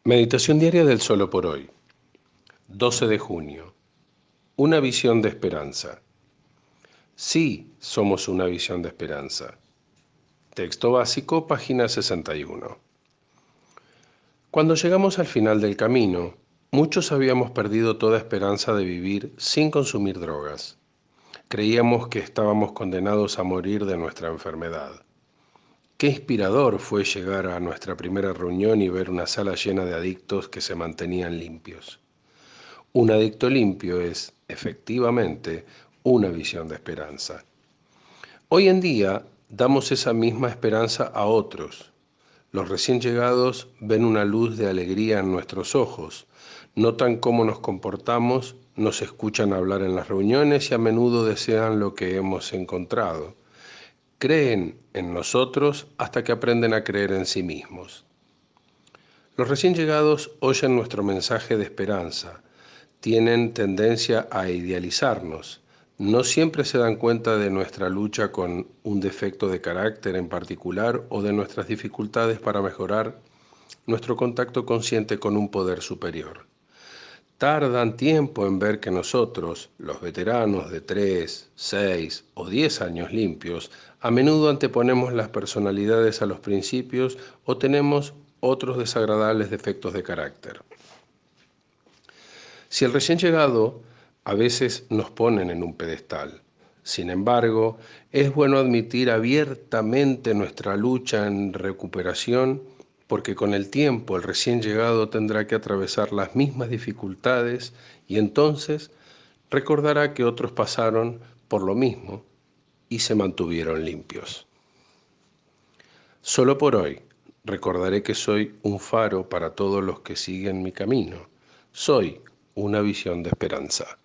Meditación diaria del Solo por hoy, 12 de junio. Una visión de esperanza. Sí, somos una visión de esperanza. Texto básico, página 61. Cuando llegamos al final del camino, muchos habíamos perdido toda esperanza de vivir sin consumir drogas. Creíamos que estábamos condenados a morir de nuestra enfermedad. Qué inspirador fue llegar a nuestra primera reunión y ver una sala llena de adictos que se mantenían limpios. Un adicto limpio es, efectivamente, una visión de esperanza. Hoy en día damos esa misma esperanza a otros. Los recién llegados ven una luz de alegría en nuestros ojos, notan cómo nos comportamos, nos escuchan hablar en las reuniones y a menudo desean lo que hemos encontrado. Creen en nosotros hasta que aprenden a creer en sí mismos. Los recién llegados oyen nuestro mensaje de esperanza. Tienen tendencia a idealizarnos. No siempre se dan cuenta de nuestra lucha con un defecto de carácter en particular o de nuestras dificultades para mejorar nuestro contacto consciente con un poder superior. Tardan tiempo en ver que nosotros, los veteranos de 3, 6 o 10 años limpios, a menudo anteponemos las personalidades a los principios o tenemos otros desagradables defectos de carácter. Si el recién llegado a veces nos ponen en un pedestal, sin embargo, es bueno admitir abiertamente nuestra lucha en recuperación, porque con el tiempo el recién llegado tendrá que atravesar las mismas dificultades y entonces recordará que otros pasaron por lo mismo y se mantuvieron limpios. Solo por hoy recordaré que soy un faro para todos los que siguen mi camino. Soy una visión de esperanza.